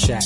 Check.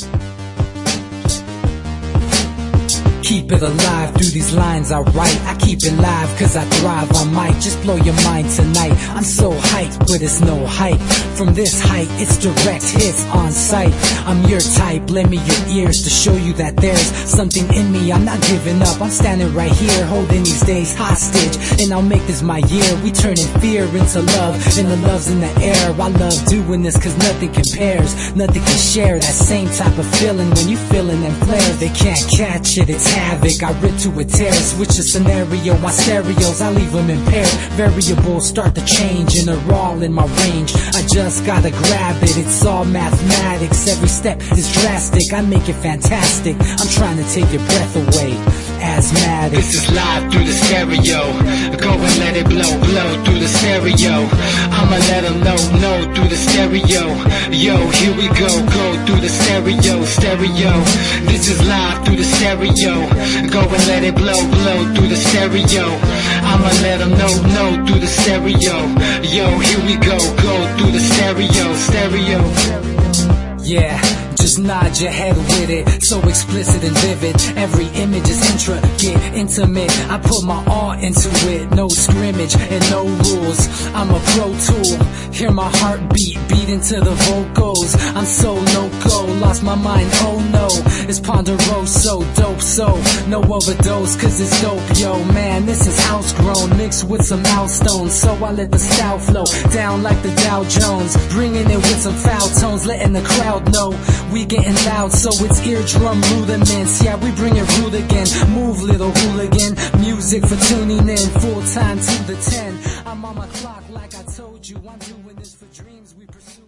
Keep it alive through these lines I write. I keep it live cause I thrive. I might just blow your mind tonight. I'm so hyped, but it's no hype. From this height, it's direct hits on sight. I'm your type, lend me your ears to show you that there's something in me. I'm not giving up, I'm standing right here, holding these days hostage. And I'll make this my year. We turning fear into love, and the love's in the air. I love doing this cause nothing compares. Nothing can share that same type of feeling when you feeling them flares. They can't catch it, it's havoc. I rip to a tear, switch a scenario. My stereos, I leave them impaired. Variables start to change and they're all in my range. I just gotta grab it, it's all mathematics. Every step is drastic, I make it fantastic. I'm trying to take your breath away. Asthmatic. This is live through the stereo. Go and let it blow, blow through the stereo. I'ma let them know through the stereo. Yo, here we go through the stereo, stereo. This is live through the stereo. Go and let it blow, blow through the stereo. I'ma let them know through the stereo. Yo, here we go through the stereo, stereo. Yeah, just nod your head with it, so explicit and vivid. Every image is intricate, intimate. I put my all into it, no scrimmage and no rules. I'm a pro tool, hear my heartbeat, beat into the vocals. I'm so loco, lost my mind, oh no. It's Ponderoso, dope, so no overdose, cause it's dope, yo. Man, this is house grown, mixed with some milestones. So I let the style flow down like the Dow Jones, bringing it with some foul tones, letting the crowd know we getting loud, so it's eardrum rudiments. Yeah, we bring it rude again. Move, little hooligan. Music for tuning in, full time to the 10. I'm on my clock like I told you. I'm doing this for dreams we pursue.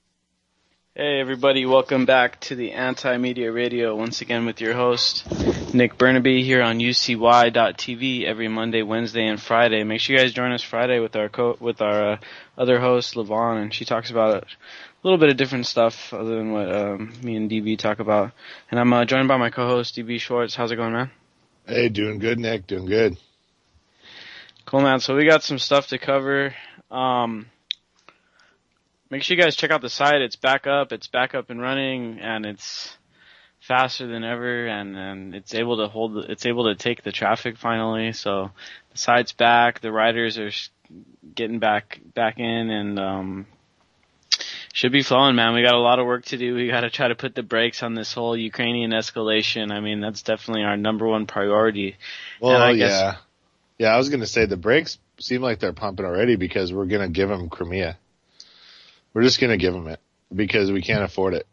Hey everybody, welcome back to the Anti-Media Radio, once again with your host, Nick Burnaby, here on UCY.TV every Monday, Wednesday, and Friday. Make sure you guys join us Friday with our other host, Levon, and she talks about a little bit of different stuff other than what me and DB talk about. And I'm joined by my co-host, DB Schwartz. How's it going, man? Hey, doing good, Nick, doing good. Cool, man. So we got some stuff to cover. Make sure you guys check out the site. It's back up and running, and it's faster than ever, and it's able to take the traffic finally. So the site's back, the writers are getting back in, and should be flowing, man. We got a lot of work to do. We got to try to put the brakes on this whole Ukrainian escalation. I mean, that's definitely our number one priority. Well, I was going to say the brakes seem like they're pumping already because we're going to give them Crimea. We're just going to give them it because we can't afford it.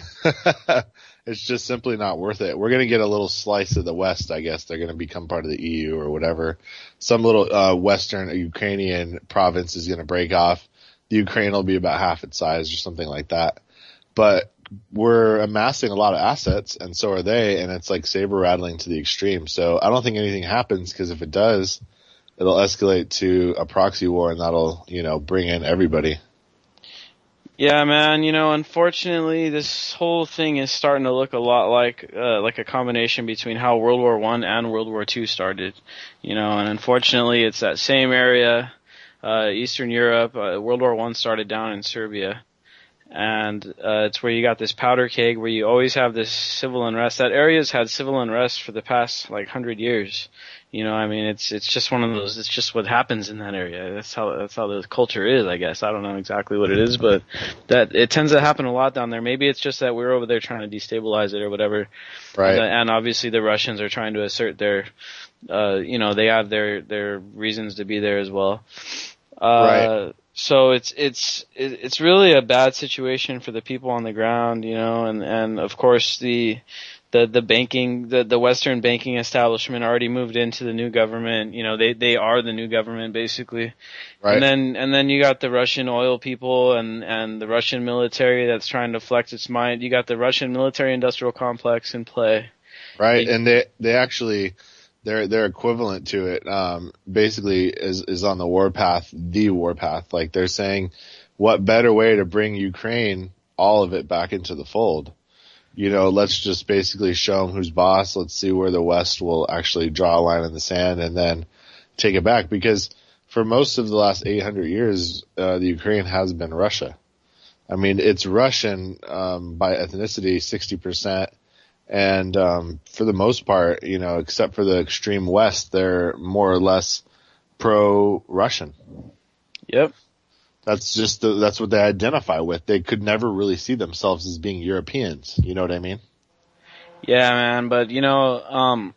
It's just simply not worth it. We're going to get a little slice of the West, I guess. They're going to become part of the EU or whatever. Some little Western Ukrainian province is going to break off. The Ukraine will be about half its size or something like that. But we're amassing a lot of assets, and so are they, and it's like saber rattling to the extreme. So I don't think anything happens, because if it does, it'll escalate to a proxy war, and that'll, bring in everybody. Yeah, man, unfortunately, this whole thing is starting to look a lot like a combination between how World War I and World War II started, and unfortunately it's that same area, Eastern Europe. World War I started down in Serbia, and it's where you got this powder keg where you always have this civil unrest. That area's had civil unrest for the past 100 years. It's just one of those. It's just what happens in that area. That's how the culture is, I guess. I don't know exactly what it is, but that it tends to happen a lot down there. Maybe it's just that we're over there trying to destabilize it or whatever. Right. And obviously the Russians are trying to assert their, they have their reasons to be there as well. Right. So it's really a bad situation for the people on the ground, and of course the banking, the Western banking establishment already moved into the new government. They are the new government basically. Right. And then you got the Russian oil people and the Russian military that's trying to flex its might. You got the Russian military industrial complex in play. Right. And they actually, they're equivalent to it, basically is on the warpath. Like they're saying, what better way to bring Ukraine, all of it, back into the fold? Let's just basically show them who's boss. Let's see where the West will actually draw a line in the sand and then take it back. Because for most of the last 800 years, the Ukraine has been Russia. I mean, it's Russian by ethnicity, 60%. And for the most part, you know, except for the extreme West, they're more or less pro-Russian. Yep. That's what they identify with. They could never really see themselves as being Europeans. You know what I mean? Yeah, man. But you know,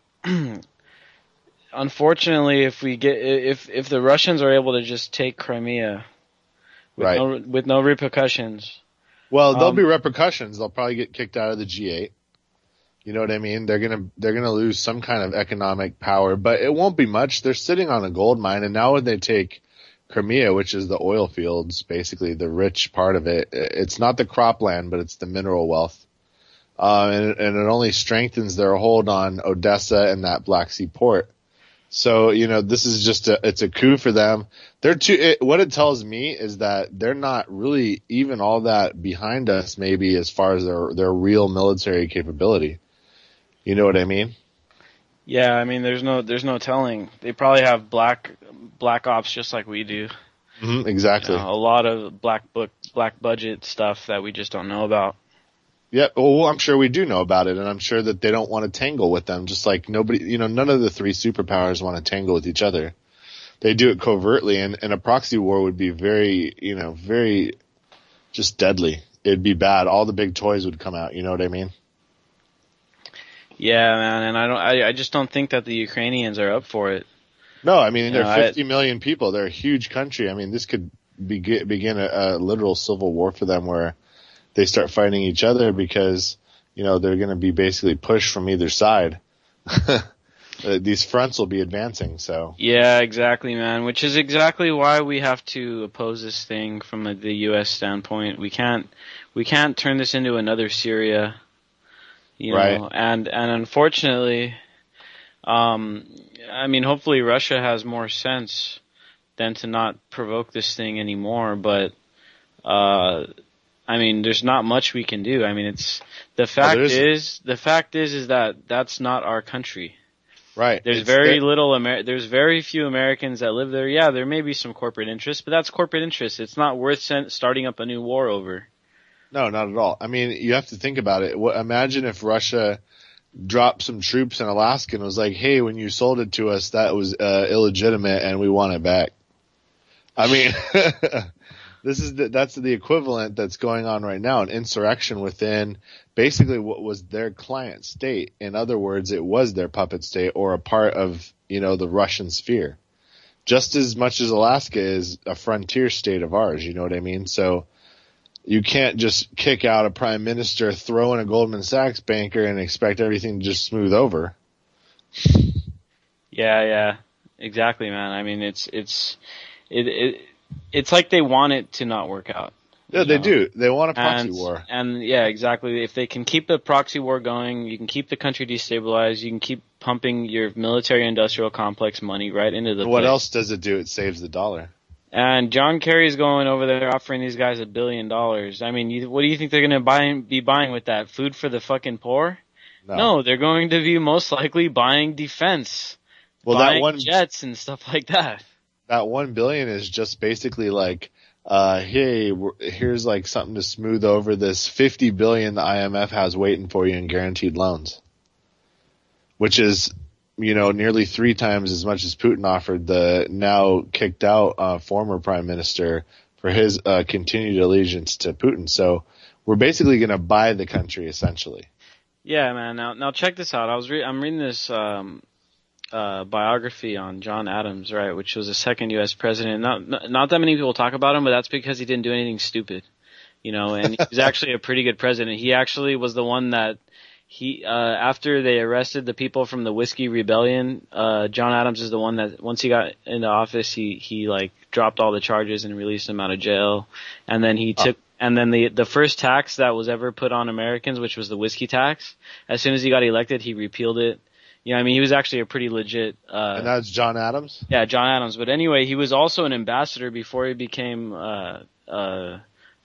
unfortunately, if the Russians are able to just take Crimea with no repercussions, well, there'll be repercussions. They'll probably get kicked out of the G8. You know what I mean? They're gonna lose some kind of economic power, but it won't be much. They're sitting on a gold mine, and now when they take Crimea, which is the oil fields, basically the rich part of it, it's not the cropland, but it's the mineral wealth. And it only strengthens their hold on Odessa and that Black Sea port. So, you know, this is it's a coup for them. What it tells me is that they're not really even all that behind us, maybe, as far as their real military capability. You know what I mean? Yeah, I mean, there's no telling. They probably have black ops just like we do. Mm-hmm, exactly. You know, a lot of black budget stuff that we just don't know about. Yeah, well, I'm sure we do know about it, and I'm sure that they don't want to tangle with them, just like none of the three superpowers want to tangle with each other. They do it covertly, and a proxy war would be very just deadly. It'd be bad. All the big toys would come out, you know what I mean? Yeah, man, and I just don't think that the Ukrainians are up for it. No, I mean, they're 50 million people. They're a huge country. I mean, this could begin a literal civil war for them where they start fighting each other because, you know, they're going to be basically pushed from either side. These fronts will be advancing, so. Yeah, exactly, man, which is exactly why we have to oppose this thing from the U.S. standpoint. We can't turn this into another Syria, you know, right. And unfortunately, I mean, hopefully Russia has more sense than to not provoke this thing anymore, but, I mean, there's not much we can do. I mean, the fact is that that's not our country. Right. There's there's very few Americans that live there. Yeah, there may be some corporate interests, but that's corporate interests. It's not worth starting up a new war over. No, not at all. I mean, you have to think about it. Imagine if Russia dropped some troops in Alaska and was like, hey, when you sold it to us, that was illegitimate and we want it back. I mean, that's the equivalent that's going on right now, an insurrection within basically what was their client state. In other words, it was their puppet state or a part of, you know, the Russian sphere. Just as much as Alaska is a frontier state of ours, you know what I mean? So you can't just kick out a prime minister, throw in a Goldman Sachs banker and expect everything to just smooth over. Yeah, exactly, man. I mean, it's like they want it to not work out. Yeah, they do. They want a proxy war. And yeah, exactly. If they can keep the proxy war going, you can keep the country destabilized, you can keep pumping your military-industrial complex money right into the What else does it do? It saves the dollar. And John Kerry's going over there offering these guys $1 billion. I mean, what do you think they're going to be buying with that? Food for the fucking poor? No, they're going to be most likely buying defense. Buying jets and stuff like that. That $1 billion is just basically like, hey, here's like something to smooth over this $50 billion the IMF has waiting for you in guaranteed loans, which is, you know, nearly 3 times as much as Putin offered the now kicked out former prime minister for his continued allegiance to Putin. So we're basically going to buy the country essentially. Yeah, man. Now check this out. I'm reading this biography on John Adams, right, which was the second U.S. president. Not that many people talk about him, but that's because he didn't do anything stupid, you know. And he was actually a pretty good president. He actually was the one that after they arrested the people from the Whiskey Rebellion, John Adams is the one that once he got into office, he like dropped all the charges and released him out of jail, and then the first tax that was ever put on Americans, which was the whiskey tax, as soon as he got elected, he repealed it. You know, I mean, he was actually a pretty legit. And that's John Adams? Yeah, John Adams. But anyway, he was also an ambassador before he became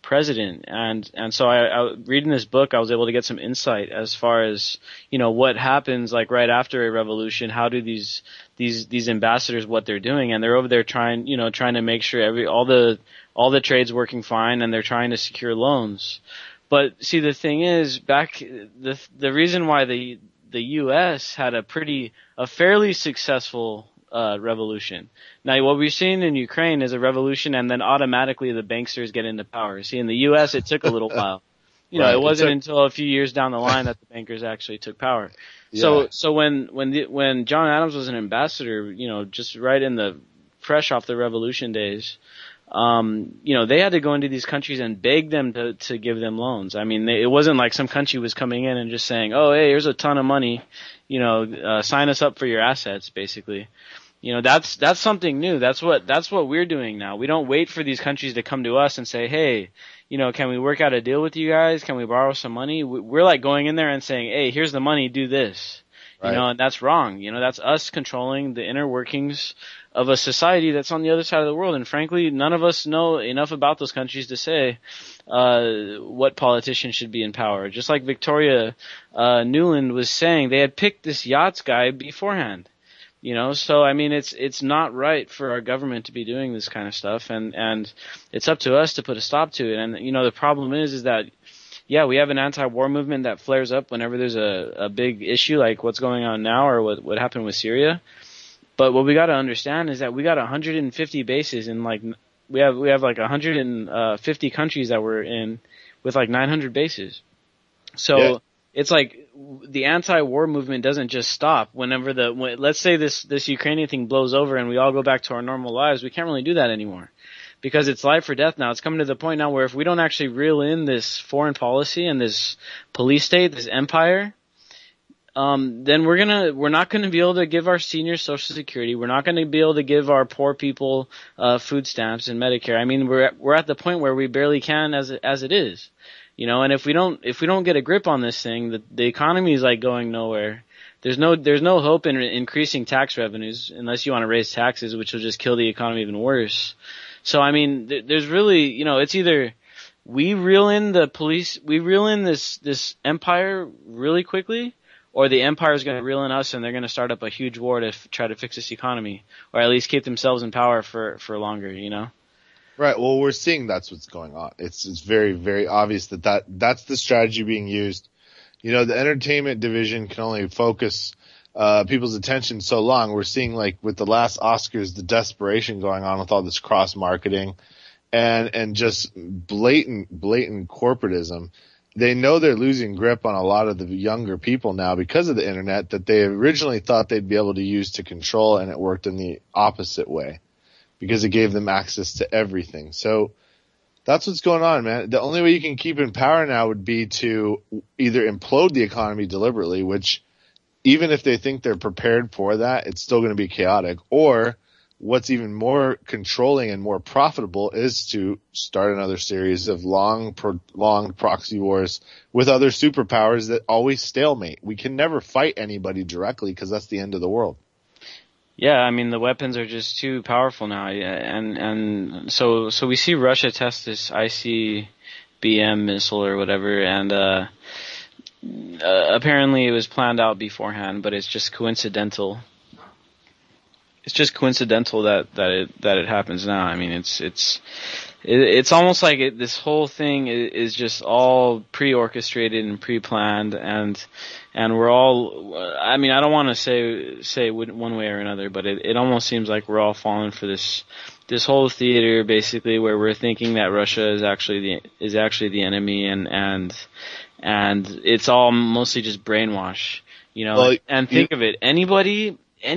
president, and so I reading this book, I was able to get some insight as far as, you know, what happens like right after a revolution. How do these ambassadors, what they're doing, and they're over there trying to make sure all the trade's working fine, and they're trying to secure loans. But see, the thing is, the reason why the U.S. had a fairly successful revolution. Now, what we've seen in Ukraine is a revolution, and then automatically the banksters get into power. See, in the U.S., it took a little while. You know, it wasn't until a few years down the line that the bankers actually took power. Yeah. So when John Adams was an ambassador, you know, just right in the fresh off the revolution days, you know, they had to go into these countries and beg them to give them loans. I mean, it wasn't like some country was coming in and just saying, "Oh, hey, here's a ton of money, you know, sign us up for your assets," basically. You know, that's something new. That's what we're doing now. We don't wait for these countries to come to us and say, "Hey, you know, can we work out a deal with you guys? Can we borrow some money?" We're like going in there and saying, "Hey, here's the money, do this." Right. You know, and that's wrong. You know, that's us controlling the inner workings of a society that's on the other side of the world. And frankly, none of us know enough about those countries to say what politicians should be in power. Just like Victoria Nuland was saying, they had picked this yachts guy beforehand. You know, so I mean, it's not right for our government to be doing this kind of stuff, and it's up to us to put a stop to it. And you know, the problem is that, yeah, we have an anti-war movement that flares up whenever there's a big issue like what's going on now or what happened with Syria. But what we got to understand is that we got 150 bases in we have like 150 countries that we're in with like 900 bases. So. Yeah. It's like the anti-war movement doesn't just stop whenever let's say this Ukrainian thing blows over and we all go back to our normal lives. We can't really do that anymore because it's life or death now. It's coming to the point now where if we don't actually reel in this foreign policy and this police state, this empire, then we're not going to be able to give our seniors Social Security. We're not going to be able to give our poor people food stamps and Medicare. I mean, we're at the point where we barely can as it is. You know, and if we don't get a grip on this thing, the economy is like going nowhere. There's no hope in increasing tax revenues unless you want to raise taxes, which will just kill the economy even worse. So I mean, there's really, you know, it's either we reel in this empire really quickly, or the empire is going to reel in us and they're going to start up a huge war to try to fix this economy, or at least keep themselves in power for longer. You know. Right. Well, we're seeing that's what's going on. It's very, very obvious that's the strategy being used. You know, the entertainment division can only focus people's attention so long. We're seeing, like, with the last Oscars, the desperation going on with all this cross marketing and just blatant corporatism. They know they're losing grip on a lot of the younger people now because of the internet that they originally thought they'd be able to use to control, and it worked in the opposite way, because it gave them access to everything. So that's what's going on, man. The only way you can keep in power now would be to either implode the economy deliberately, which even if they think they're prepared for that, it's still going to be chaotic. Or what's even more controlling and more profitable is to start another series of prolonged proxy wars with other superpowers that always stalemate. We can never fight anybody directly because that's the end of the world. Yeah, I mean, the weapons are just too powerful now, and so we see Russia test this ICBM missile or whatever, and apparently it was planned out beforehand, but it's just coincidental. It's just coincidental that it happens now. I mean, it's almost like this whole thing is just all pre-orchestrated and pre-planned, and we're all, I mean, I don't want to say one way or another, but it almost seems like we're all falling for this whole theater, basically, where we're thinking that Russia is actually the enemy, and it's all mostly just brainwash, you know. Well, and think of it, anybody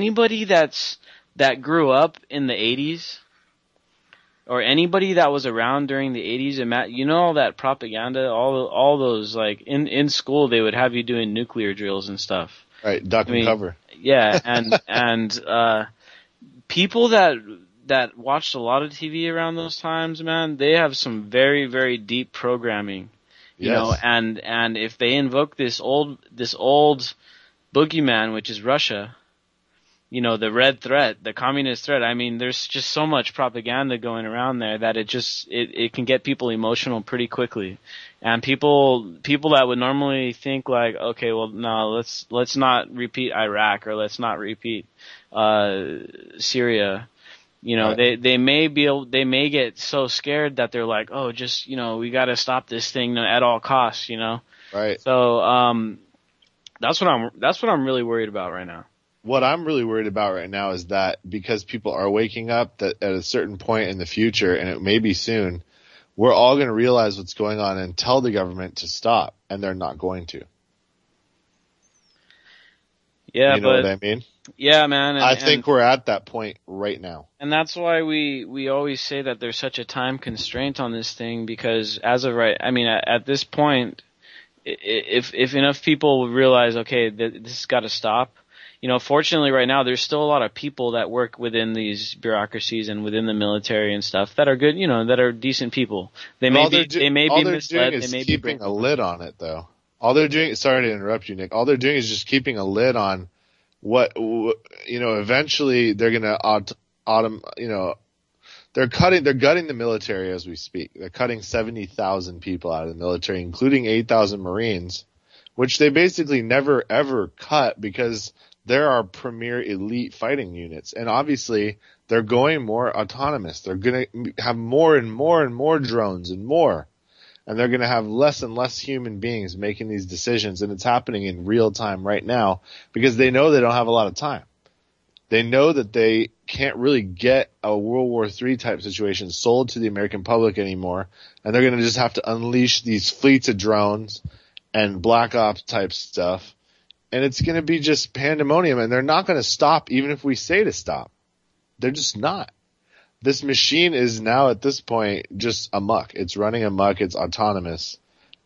that grew up in the 80s, or anybody that was around during the 80s, you know, all that propaganda, all those, like, in school, they would have you doing nuclear drills and stuff. Right, duck and cover. Yeah, and people that watched a lot of TV around those times, man, they have some very, very deep programming. You know, and if they invoke this old boogeyman, which is Russia, the red threat, the communist threat. I mean, there's just so much propaganda going around there that it can get people emotional pretty quickly. And people that would normally think like, okay, well, no, let's not repeat Iraq, or let's not repeat Syria. Right. They may get so scared that they're like, oh, just, we got to stop this thing at all costs, Right. So, that's what I'm really worried about right now. What I'm really worried about right now is that because people are waking up, that at a certain point in the future, and it may be soon, we're all going to realize what's going on and tell the government to stop, and they're not going to. Yeah, you know what I mean? Yeah, man. I think we're at that point right now. And that's why we always say that there's such a time constraint on this thing, because as of right, I mean, at this point, if enough people realize, okay, this has got to stop. Fortunately right now there's still a lot of people that work within these bureaucracies and within the military and stuff that are good, that are decent people. They may be misled. They may be keeping a brainwashed. lid on it, though. All they're doing, sorry to interrupt you, Nick. All they're doing is just keeping a lid on what, eventually they're going to they're gutting the military as we speak. They're cutting 70,000 people out of the military, including 8,000 Marines, which they basically never ever cut because they're our premier elite fighting units. And obviously they're going more autonomous. They're going to have more and more and more drones and more. And they're going to have less and less human beings making these decisions. And it's happening in real time right now because they know they don't have a lot of time. They know that they can't really get a World War III type situation sold to the American public anymore. And they're going to just have to unleash these fleets of drones and Black Ops type stuff. And it's going to be just pandemonium. And they're not going to stop even if we say to stop. They're just not. This machine is now at this point just amok. It's running amok. It's autonomous.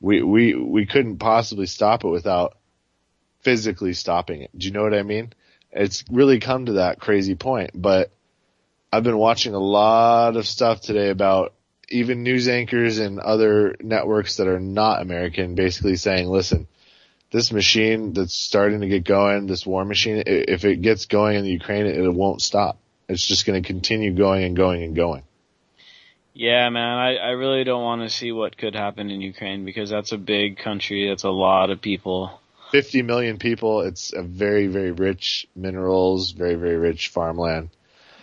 We couldn't possibly stop it without physically stopping it. Do you know what I mean? It's really come to that crazy point. But I've been watching a lot of stuff today about even news anchors and other networks that are not American basically saying, listen, this machine that's starting to get going, this war machine, if it gets going in the Ukraine, it won't stop. It's just going to continue going and going and going. Yeah, man, I really don't want to see what could happen in Ukraine because that's a big country. That's a lot of people. 50 million people. It's a very, very rich minerals, very, very rich farmland.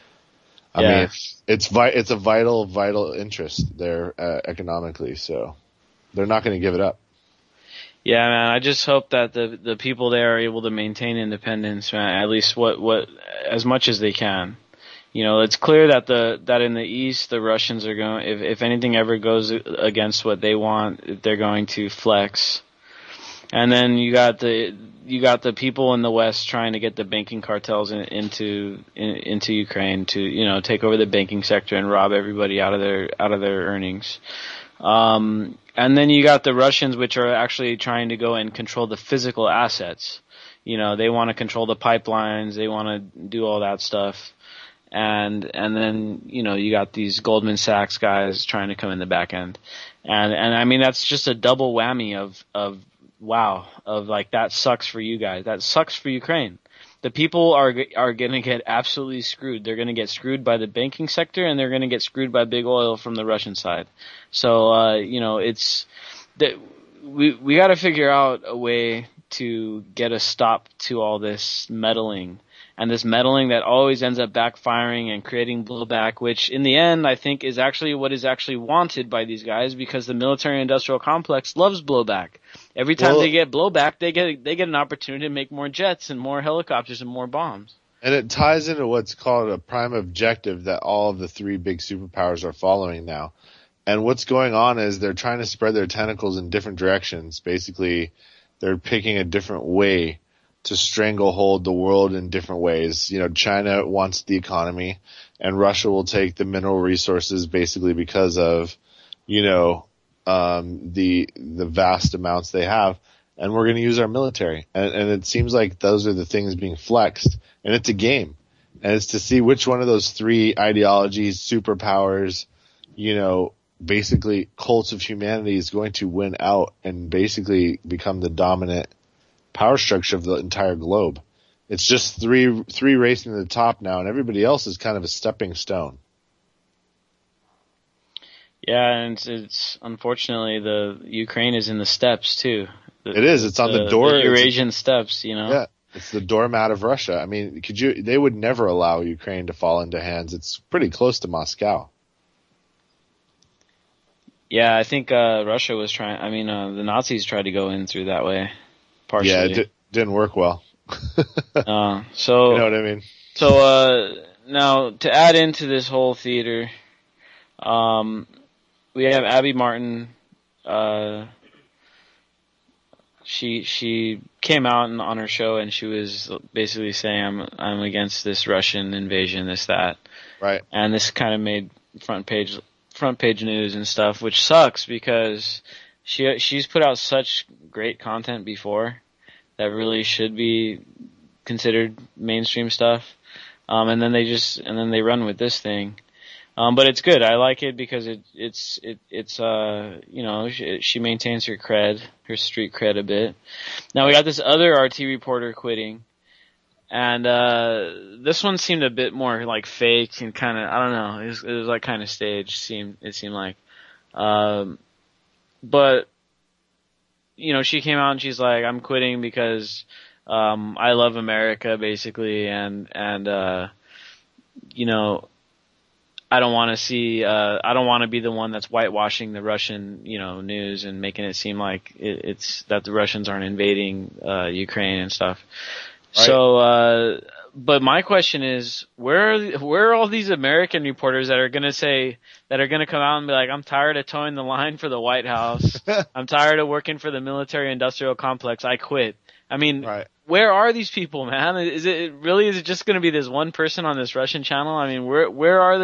I mean, it's a vital interest there economically. So they're not going to give it up. Yeah, man. I just hope that the people there are able to maintain independence, man, at least what as much as they can. It's clear that in the East, the Russians are going, if anything ever goes against what they want, they're going to flex. And then you got the people in the West trying to get the banking cartels into Ukraine to, take over the banking sector and rob everybody out of their earnings. And then you got the Russians, which are actually trying to go and control the physical assets. They want to control the pipelines. They want to do all that stuff. And then, you got these Goldman Sachs guys trying to come in the back end. And I mean, that's just a double whammy of like, that sucks for you guys. That sucks for Ukraine. The people are going to get absolutely screwed. They're going to get screwed by the banking sector and they're going to get screwed by big oil from the Russian side. So, it's that we got to figure out a way to get a stop to all this meddling. And this meddling that always ends up backfiring and creating blowback, which in the end I think is actually what is actually wanted by these guys because the military-industrial complex loves blowback. Every time they get blowback, they get an opportunity to make more jets and more helicopters and more bombs. And it ties into what's called a prime objective that all of the three big superpowers are following now. And what's going on is they're trying to spread their tentacles in different directions. Basically, they're picking a different way to stranglehold the world in different ways. China wants the economy and Russia will take the mineral resources basically because of, the vast amounts they have. And we're going to use our military. And it seems like those are the things being flexed. And it's a game. And it's to see which one of those three ideologies, superpowers, basically cults of humanity is going to win out and basically become the dominant power structure of the entire globe. It's just three racing to the top now, and everybody else is kind of a stepping stone. Yeah, and it's unfortunately the Ukraine is in the steppes too. It is. It's on the door. The Eurasian steppes, you know. Yeah, it's the doormat of Russia. I mean, they would never allow Ukraine to fall into hands. It's pretty close to Moscow. Yeah, I think Russia was trying. I mean, the Nazis tried to go in through that way, partially. Yeah, it didn't work well. So you know what I mean. So now to add into this whole theater, we have Abby Martin. She came out on her show and she was basically saying I'm against this Russian invasion, this that. Right. And this kind of made front page news and stuff, which sucks because she's put out such great content before that really should be considered mainstream stuff. And then they run with this thing. But it's good. I like it because it's you know, she maintains her cred, her street cred a bit. Now we got this other RT reporter quitting, and this one seemed a bit more like fake and kind of, I don't know, it was like kind of staged. It seemed like, but you know, she came out and she's like, I'm quitting because I love America basically, and you know, I don't want to be the one that's whitewashing the Russian, you know, news and making it seem like it's that the Russians aren't invading Ukraine and stuff. Right. So, but my question is, where are all these American reporters that are going to come out and be like, I'm tired of towing the line for the White House. I'm tired of working for the military industrial complex. I quit. I mean, right. Where are these people, man? Is it just going to be this one person on this Russian channel? I mean, where are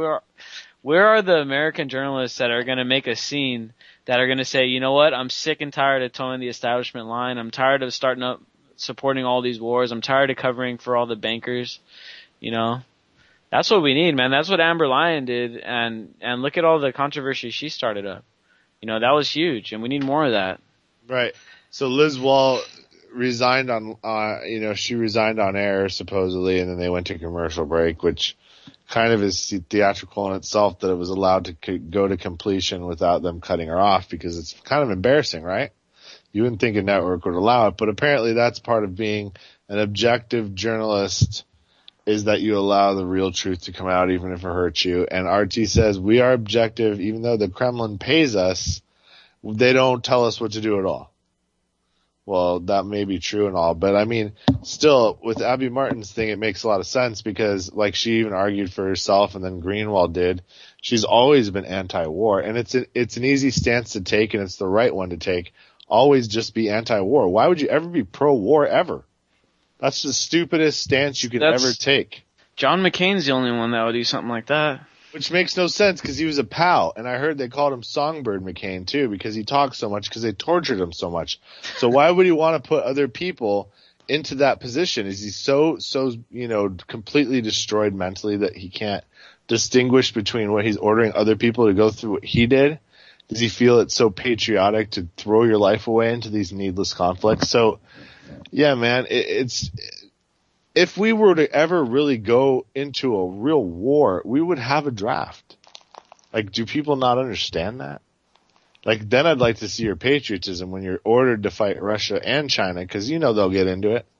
the American journalists that are going to make a scene, that are going to say, you know what? I'm sick and tired of towing the establishment line. I'm tired of supporting all these wars. I'm tired of covering for all the bankers. You know, that's what we need, man. That's what Amber Lyon did, and look at all the controversy she started up. You know, that was huge, and we need more of that. Right. So Liz Wall resigned on, she resigned on air supposedly, and then they went to commercial break, which kind of is theatrical in itself that it was allowed to go to completion without them cutting her off, because it's kind of embarrassing, right? You wouldn't think a network would allow it, but apparently that's part of being an objective journalist, is that you allow the real truth to come out even if it hurts you. And RT says we are objective, even though the Kremlin pays us, they don't tell us what to do at all. Well, that may be true and all, but I mean, still, with Abby Martin's thing, it makes a lot of sense because, like, she even argued for herself, and then Greenwald did. She's always been anti-war, and it's an easy stance to take, and it's the right one to take. Always just be anti-war. Why would you ever be pro-war ever? That's the stupidest stance you could ever take. John McCain's the only one that would do something like that. Which makes no sense because he was a pal, and I heard they called him Songbird McCain too because he talked so much, because they tortured him so much. So why would he want to put other people into that position? Is he so completely destroyed mentally that he can't distinguish between what he's ordering other people to go through what he did? Does he feel it's so patriotic to throw your life away into these needless conflicts? So, yeah, man, it's if we were to ever really go into a real war, we would have a draft. Like, do people not understand that? Like, then I'd like to see your patriotism when you're ordered to fight Russia and China, because you know they'll get into it.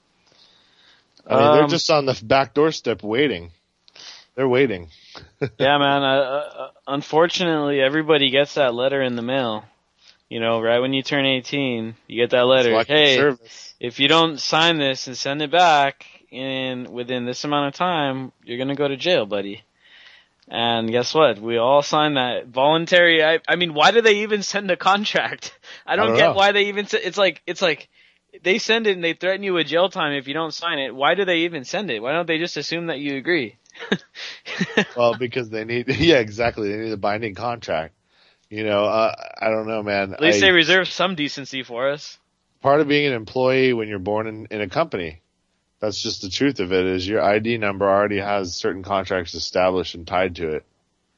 I mean, they're just on the back doorstep waiting. They're waiting. Yeah, man. Unfortunately, everybody gets that letter in the mail. You know, right when you turn 18, you get that letter. Hey, service. If you don't sign this and send it back within this amount of time, you're going to go to jail, buddy. And guess what? We all signed that voluntary. I mean, why do they even send a contract? I don't get why they even. It's like they send it and they threaten you with jail time if you don't sign it. Why do they even send it? Why don't they just assume that you agree? Well, because they need. Yeah, exactly. They need a binding contract. You know, I don't know, man. At least they reserve some decency for us. Part of being an employee when you're born in a company, that's just the truth of it, is your ID number already has certain contracts established and tied to it.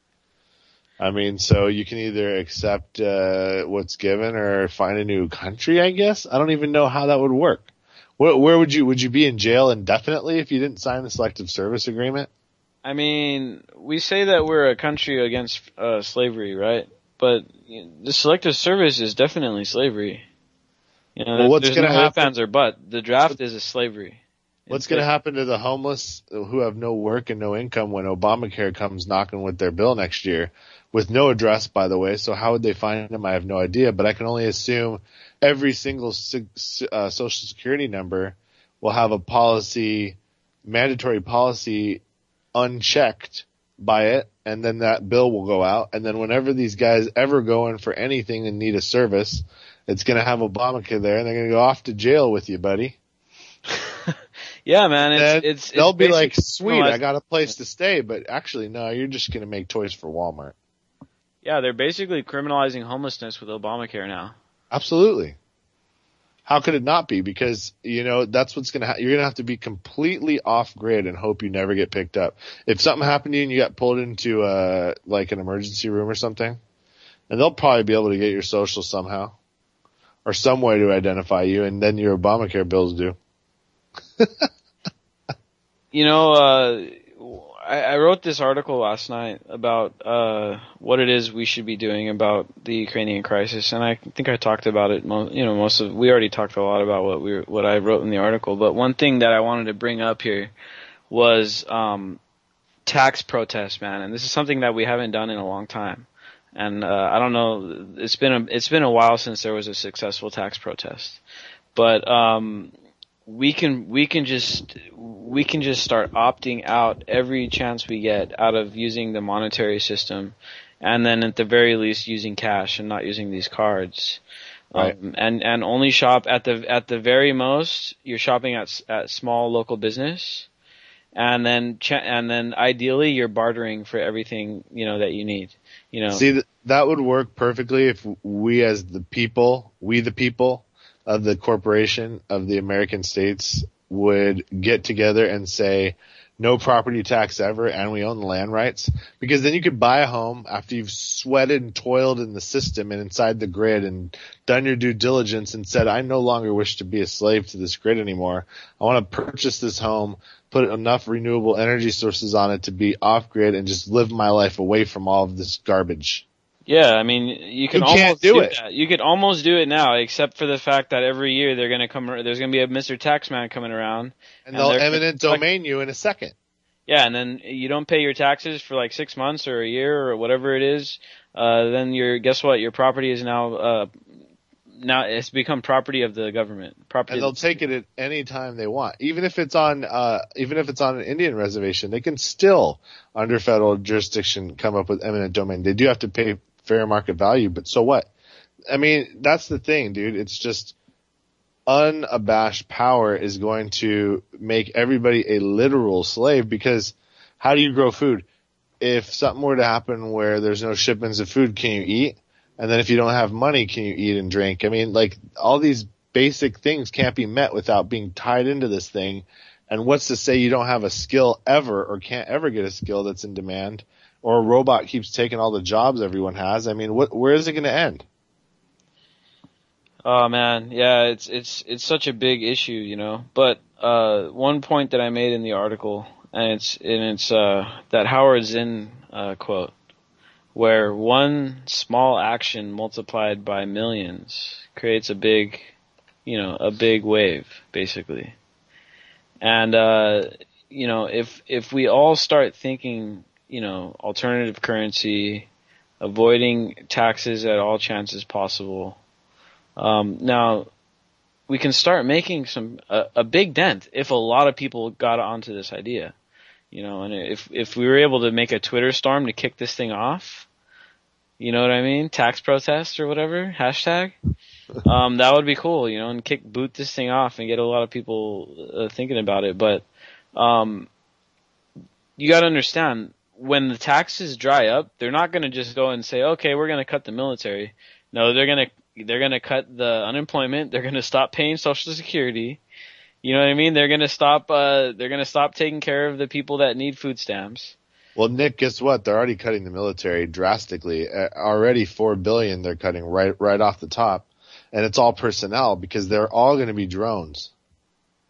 I mean, so you can either accept what's given or find a new country, I guess. I don't even know how that would work. Where would you be in jail indefinitely if you didn't sign the selective service agreement? I mean, we say that we're a country against slavery, right? But the selective service is definitely slavery. You know, Well, what's there's gonna no ifs, happen? ands, or but. The draft is a slavery. What's going to happen to the homeless who have no work and no income when Obamacare comes knocking with their bill next year, with no address, by the way? So how would they find them? I have no idea, but I can only assume every single Social Security number will have a policy, mandatory policy, unchecked by it, and then that bill will go out. And then whenever these guys ever go in for anything and need a service, it's going to have Obamacare there, and they're going to go off to jail with you, buddy. Yeah, man, They'll be like, basically sweet, I got a place to stay, but actually, no, you're just going to make toys for Walmart. Yeah, they're basically criminalizing homelessness with Obamacare now. Absolutely. How could it not be? Because, that's what's going to you're going to have to be completely off grid and hope you never get picked up. If something happened to you and you got pulled into, like an emergency room or something, and they'll probably be able to get your social somehow or some way to identify you, and then your Obamacare bills due. I wrote this article last night about what it is we should be doing about the Ukrainian crisis, and I think I talked about it. We already talked a lot about what I wrote in the article. But one thing that I wanted to bring up here was tax protests, man, and this is something that we haven't done in a long time. And I don't know, it's been a while since there was a successful tax protest, but we can just start opting out every chance we get out of using the monetary system, and then at the very least using cash and not using these cards. Right. And only shop at the very most you're shopping at small local business, and then ideally you're bartering for everything that you need. See, that would work perfectly if we the people of the corporation of the American states would get together and say no property tax ever, and we own the land rights, because then you could buy a home after you've sweated and toiled in the system and inside the grid and done your due diligence and said, I no longer wish to be a slave to this grid anymore. I want to purchase this home, put enough renewable energy sources on it to be off grid and just live my life away from all of this garbage. Yeah, I mean, you can almost do it. That. You could almost do it now, except for the fact that every year there's going to be a Mr. Taxman coming around. And they'll eminent domain you in a second. Yeah, and then you don't pay your taxes for like 6 months or a year or whatever it is. Then guess what? Your property is now it's become property of the government. And they'll take it at any time they want. Even if it's on an Indian reservation, they can still, under federal jurisdiction, come up with eminent domain. They do have to pay fair market value, but so what? I mean, that's the thing, dude. It's just unabashed power is going to make everybody a literal slave, because how do you grow food? If something were to happen where there's no shipments of food, can you eat? And then if you don't have money, can you eat and drink? I mean, like, all these basic things can't be met without being tied into this thing. And what's to say you don't have a skill ever, or can't ever get a skill that's in demand, or a robot keeps taking all the jobs everyone has? I mean, where is it going to end? Oh man, yeah, it's such a big issue, But one point that I made in the article, and it's that Howard Zinn quote, where one small action multiplied by millions creates a big wave, basically. And if we all start thinking, alternative currency, avoiding taxes at all chances possible, now we can start making a big dent if a lot of people got onto this idea, and if we were able to make a Twitter storm to kick this thing off, you know what I mean? Tax protest or whatever, hashtag. That would be cool, and boot this thing off and get a lot of people thinking about it. But you got to understand, when the taxes dry up, they're not going to just go and say, okay, we're going to cut the military. No, they're going to cut the unemployment. They're going to stop paying Social Security. You know what I mean? They're going to stop taking care of the people that need food stamps. Well, Nick, guess what? They're already cutting the military drastically. Already $4 billion they're cutting right off the top. And it's all personnel, because they're all going to be drones.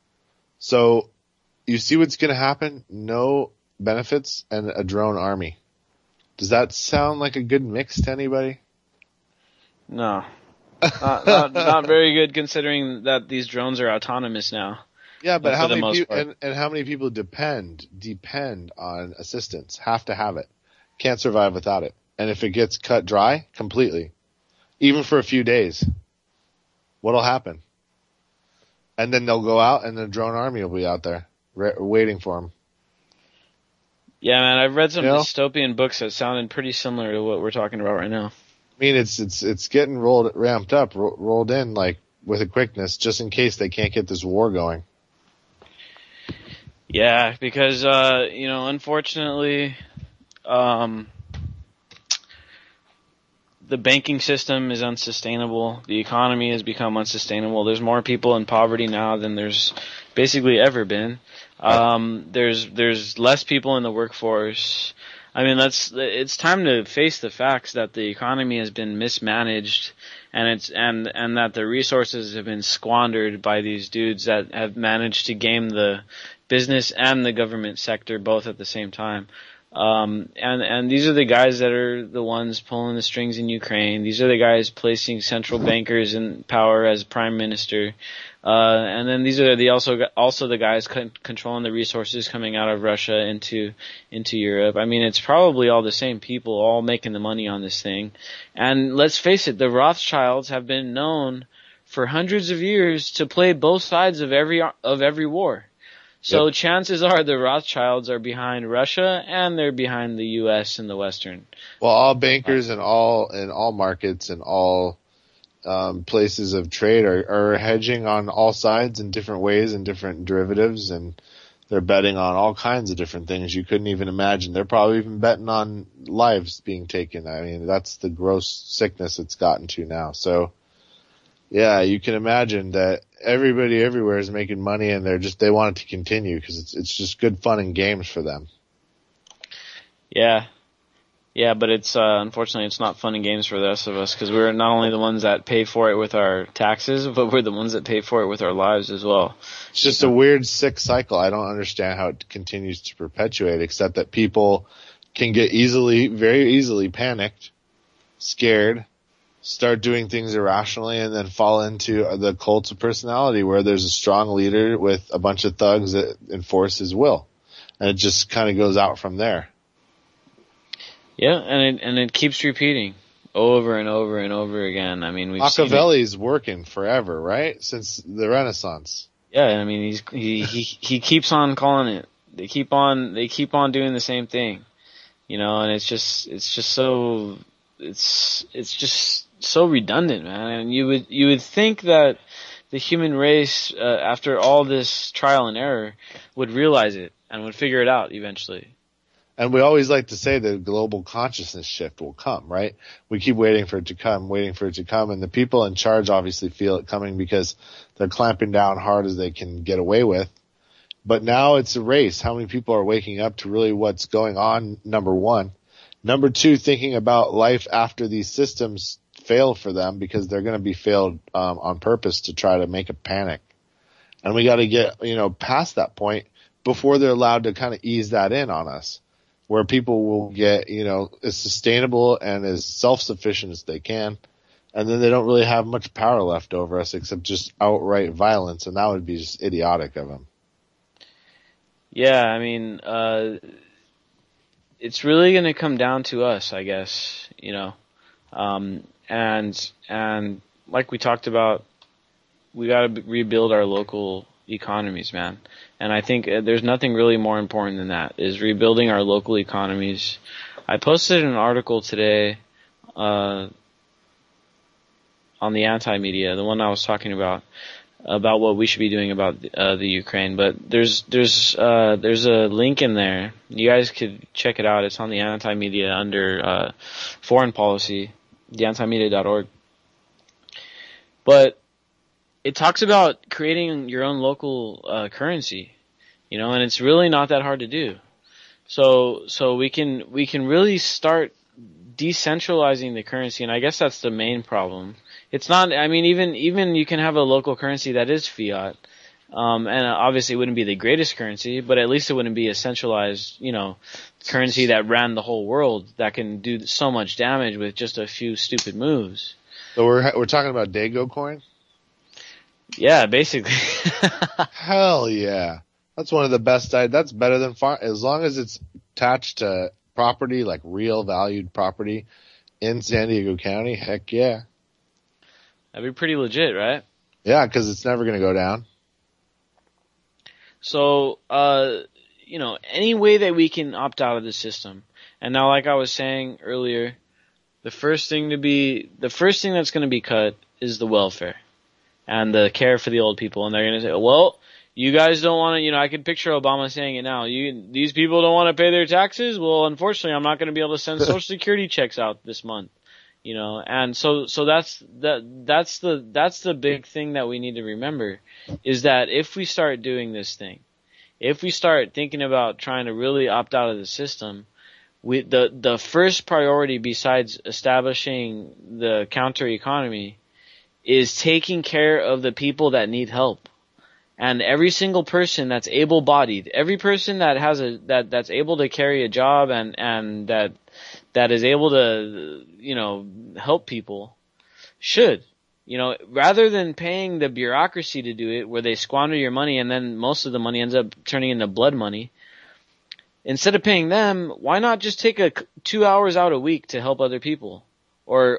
So you see what's going to happen? No benefits and a drone army. Does that sound like a good mix to anybody? No. Not very good considering that these drones are autonomous now. Yeah, but how for the many most people part. and how many people depend on assistance? Have to have it. Can't survive without it. And if it gets cut dry completely, even for a few days, what'll happen? And then they'll go out, and the drone army will be out there waiting for them. Yeah, man, I've read some You know? dystopian books that sounded pretty similar to what we're talking about right now. I mean, it's getting ramped up, rolled in like with a quickness, just in case they can't get this war going. Yeah, because unfortunately, the banking system is unsustainable. The economy has become unsustainable. There's more people in poverty now than there's basically ever been. There's less people in the workforce. I mean, it's time to face the facts that the economy has been mismanaged, and that the resources have been squandered by these dudes that have managed to game the business and the government sector both at the same time. And these are the guys that are the ones pulling the strings in Ukraine. These are the guys placing central bankers in power as prime minister. And then these are also the guys controlling the resources coming out of Russia into Europe. I mean, it's probably all the same people all making the money on this thing. And let's face it, the Rothschilds have been known for hundreds of years to play both sides of every war. So Yep. chances are the Rothschilds are behind Russia and they're behind the U.S. and the Western. Well, all bankers and all markets and all places of trade are hedging on all sides in different ways and different derivatives, and they're betting on all kinds of different things you couldn't even imagine. They're probably even betting on lives being taken. I mean, that's the gross sickness it's gotten to now. So, yeah, you can imagine that everybody everywhere is making money, and they want it to continue because it's just good fun and games for them. Yeah. Yeah, but it's unfortunately it's not fun and games for the rest of us because we're not only the ones that pay for it with our taxes, but we're the ones that pay for it with our lives as well. It's just a weird, sick cycle. I don't understand how it continues to perpetuate, except that people can get very easily panicked, scared, start doing things irrationally, and then fall into the cult of personality where there's a strong leader with a bunch of thugs that enforce his will. And it just kind of goes out from there. Yeah, and it keeps repeating over and over and over again. I mean, we've seen it. Machiavelli's working forever, right? Since the Renaissance. Yeah, I mean he keeps on calling it. They keep on doing the same thing. You know, and it's just so redundant, man. And you would think that the human race after all this trial and error would realize it and would figure it out eventually. And we always like to say the global consciousness shift will come, right? We keep waiting for it to come, and the people in charge obviously feel it coming because they're clamping down hard as they can get away with. But now it's a race. How many people are waking up to really what's going on, number one. Number two, thinking about life after these systems fail for them because they're going to be failed on purpose to try to make a panic. And we got to get, past that point before they're allowed to kind of ease that in on us, where people will get, as sustainable and as self-sufficient as they can. And then they don't really have much power left over us except just outright violence. And that would be just idiotic of them. Yeah, I mean, it's really going to come down to us, I guess, and like we talked about, we got to rebuild our local economies, man. And I think there's nothing really more important than that, is rebuilding our local economies. I posted an article today on the anti-media, the one I was talking about what we should be doing about the Ukraine. But there's a link in there. You guys could check it out. It's on the anti-media under foreign policy, theantimedia.org. But it talks about creating your own local currency, and it's really not that hard to do. So we can really start decentralizing the currency, and I guess that's the main problem. It's not, I mean, even you can have a local currency that is fiat, And obviously it wouldn't be the greatest currency, but at least it wouldn't be a centralized, currency that ran the whole world that can do so much damage with just a few stupid moves. So we're talking about Dago coin? Yeah, basically. Hell yeah. That's one of the best. That's better than as long as it's attached to property, like real valued property in San Diego County. Heck yeah. That'd be pretty legit, right? Yeah, because it's never going to go down. So, any way that we can opt out of the system. And now, like I was saying earlier, the first thing that's going to be cut is the welfare and the care for the old people. And they're going to say, well, you guys don't want to, I can picture Obama saying it now. These people don't want to pay their taxes? Well, unfortunately, I'm not going to be able to send Social Security checks out this month. And so that's the big thing that we need to remember is that if we start doing this thing, if we start thinking about trying to really opt out of the system, the first priority besides establishing the counter economy is taking care of the people that need help. And every single person that's able-bodied, every person that has that's able to carry a job and that is able to, help people should, rather than paying the bureaucracy to do it where they squander your money and then most of the money ends up turning into blood money. Instead of paying them, why not just take 2 hours out a week to help other people or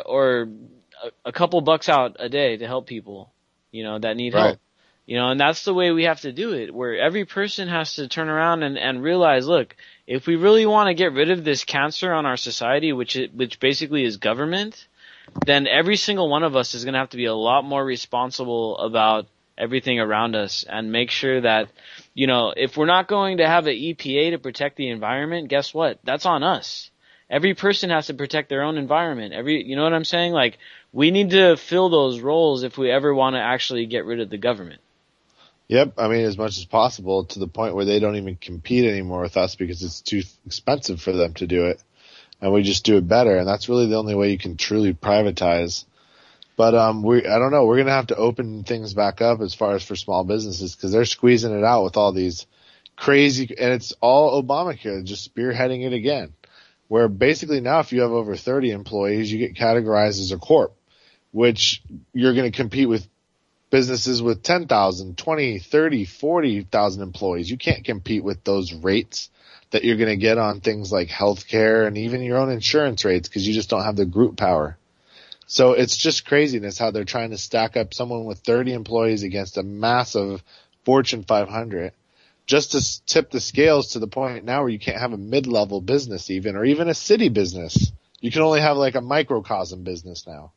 a couple bucks out a day to help people, that need help. And that's the way we have to do it, where every person has to turn around and realize, look, if we really want to get rid of this cancer on our society, which basically is government, then every single one of us is going to have to be a lot more responsible about everything around us and make sure that, if we're not going to have an EPA to protect the environment, guess what? That's on us. Every person has to protect their own environment. You know what I'm saying? Like, we need to fill those roles if we ever want to actually get rid of the government. Yep, I mean, as much as possible to the point where they don't even compete anymore with us because it's too expensive for them to do it. And we just do it better. And that's really the only way you can truly privatize. But I don't know. We're going to have to open things back up as far as for small businesses because they're squeezing it out with all these crazy, and it's all Obamacare, just spearheading it again. Where basically now if you have over 30 employees, you get categorized as a corp, which you're going to compete with businesses with 10,000, 20, 30, 40,000 employees. You can't compete with those rates that you're going to get on things like healthcare and even your own insurance rates because you just don't have the group power. So it's just craziness how they're trying to stack up someone with 30 employees against a massive Fortune 500 just to tip the scales to the point now where you can't have a mid-level business even or even a city business. You can only have like a microcosm business now.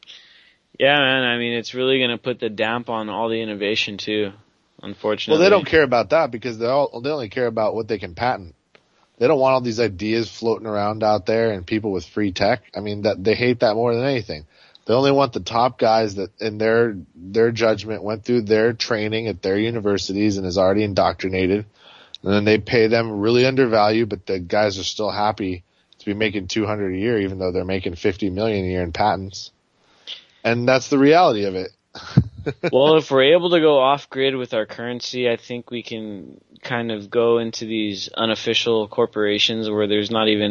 Yeah, man. I mean, it's really going to put the damp on all the innovation too, unfortunately. Well, they don't care about that because they only care about what they can patent. They don't want all these ideas floating around out there and people with free tech. I mean, that they hate that more than anything. They only want the top guys that in their judgment went through their training at their universities and is already indoctrinated. And then they pay them really undervalued, but the guys are still happy to be making $200 a year even though they're making $50 million a year in patents. And that's the reality of it. Well, if we're able to go off grid with our currency, I think we can kind of go into these unofficial corporations where it's not even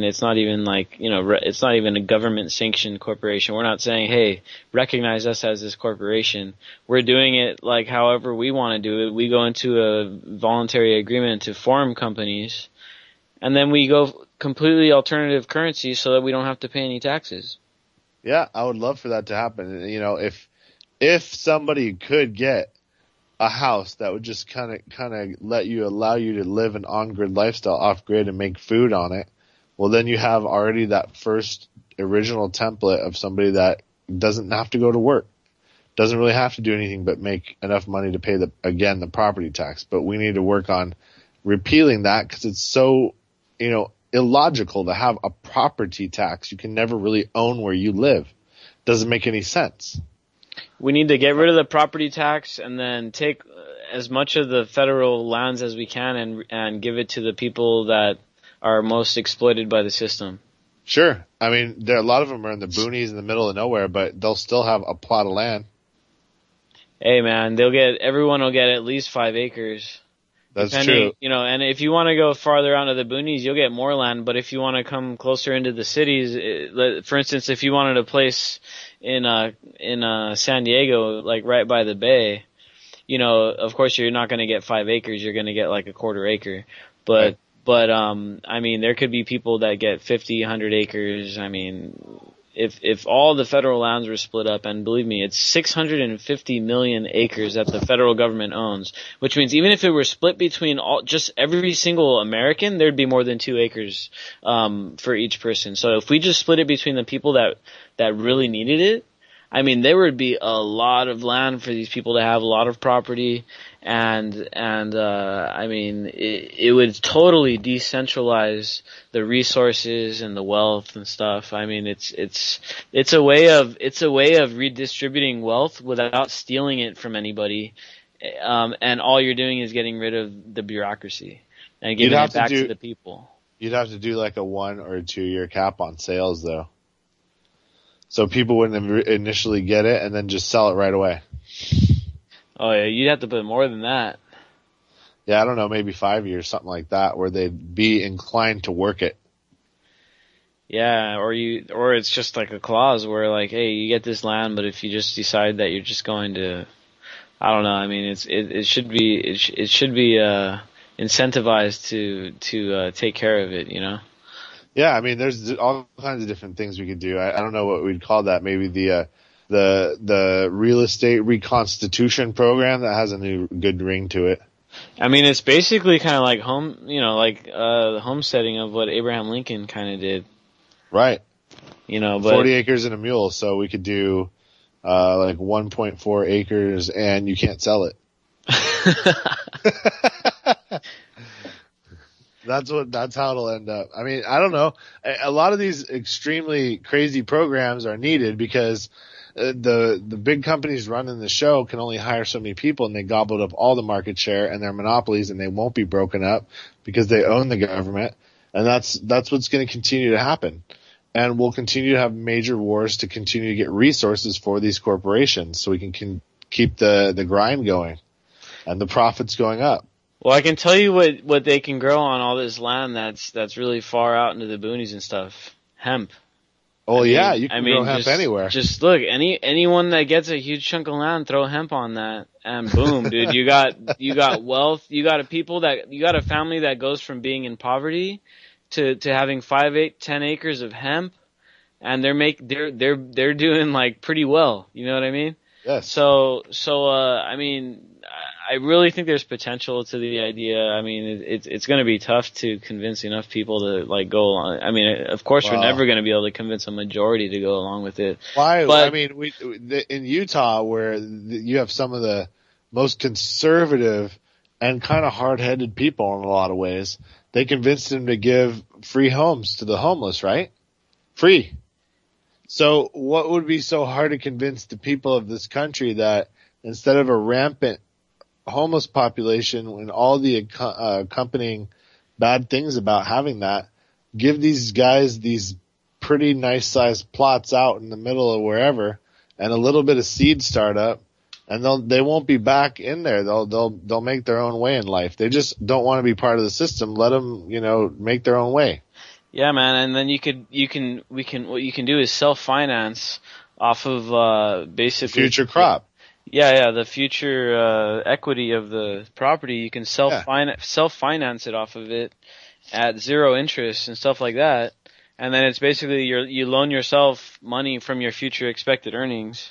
a government sanctioned corporation. We're not saying, hey, recognize us as this corporation. We're doing it like however we want to do it. We go into a voluntary agreement to form companies and then we go completely alternative currency so that we don't have to pay any taxes. Yeah, I would love for that to happen. If somebody could get a house that would just kind of allow you to live an on-grid lifestyle off-grid and make food on it, well, then you have already that first original template of somebody that doesn't have to go to work, doesn't really have to do anything but make enough money to pay the property tax. But we need to work on repealing that because it's so, illogical to have a property tax. You can never really own where you live. Doesn't make any sense. We need to get rid of the property tax and then take as much of the federal lands as we can and give it to the people that are most exploited by the system. Sure. I mean, a lot of them are in the boonies in the middle of nowhere, but they'll still have a plot of land. Hey man, everyone will get at least 5 acres. That's Depending, true. you know, and if you want to go farther out into the boonies, you'll get more land. But if you want to come closer into the cities, for instance, if you wanted a place in San Diego, like right by the bay, you know, of course you're not going to get 5 acres. You're going to get like a quarter acre. Right. But I mean, there could be people that get 50, 100 acres. I mean, if all the federal lands were split up, and believe me, it's 650 million acres that the federal government owns, which means even if it were split between just every single American, there'd be more than 2 acres, for each person. So if we just split it between the people that really needed it, I mean, there would be a lot of land for these people to have, a lot of property, and I mean, it would totally decentralize the resources and the wealth and stuff. I mean, it's a way of redistributing wealth without stealing it from anybody, and all you're doing is getting rid of the bureaucracy and giving it back to the people. You'd have to do like a 1 or 2 year cap on sales though. So people wouldn't initially get it and then just sell it right away. Oh yeah, you'd have to put more than that. Yeah, I don't know, maybe 5 years, something like that, where they'd be inclined to work it. Yeah, or it's just like a clause where like, hey, you get this land, but if you just decide that you're just going to, I don't know. I mean, it should be incentivized to take care of it, you know. Yeah, I mean, there's all kinds of different things we could do. I don't know what we'd call that. Maybe the real estate reconstitution program that has a new good ring to it. I mean, it's basically kind of like the homesteading of what Abraham Lincoln kind of did. Right. You know, but 40 acres and a mule, so we could do like 1.4 acres and you can't sell it. That's how it'll end up. I mean, I don't know. A lot of these extremely crazy programs are needed because the big companies running the show can only hire so many people, and they gobbled up all the market share, and they're monopolies, and they won't be broken up because they own the government, and that's what's going to continue to happen. And we'll continue to have major wars to continue to get resources for these corporations so we can keep the grind going and the profits going up. Well, I can tell you what they can grow on all this land that's really far out into the boonies and stuff. Hemp. Oh yeah, you can grow hemp anywhere. Just look, anyone that gets a huge chunk of land, throw hemp on that, and boom, dude, you got wealth. You got a family that goes from being in poverty to having 5, 8, 10 acres of hemp, and they're doing like pretty well. You know what I mean? Yes. So I mean, I really think there's potential to the idea. I mean, it's going to be tough to convince enough people to like go along. I mean, of course, we're never going to be able to convince a majority to go along with it. Why? But, I mean, in Utah, where you have some of the most conservative and kind of hard-headed people in a lot of ways, they convinced them to give free homes to the homeless, right? Free. So what would be so hard to convince the people of this country that instead of a rampant homeless population and all the accompanying bad things about having that, give these guys these pretty nice sized plots out in the middle of wherever and a little bit of seed startup, and they won't be back in there. They'll make their own way in life. They just don't want to be part of the system. Let them, make their own way. Yeah, man. And then what you can do is self-finance off of, basically Future crop. Yeah, the future equity of the property. You can self-finance it off of it at zero interest and stuff like that. And then it's basically you loan yourself money from your future expected earnings,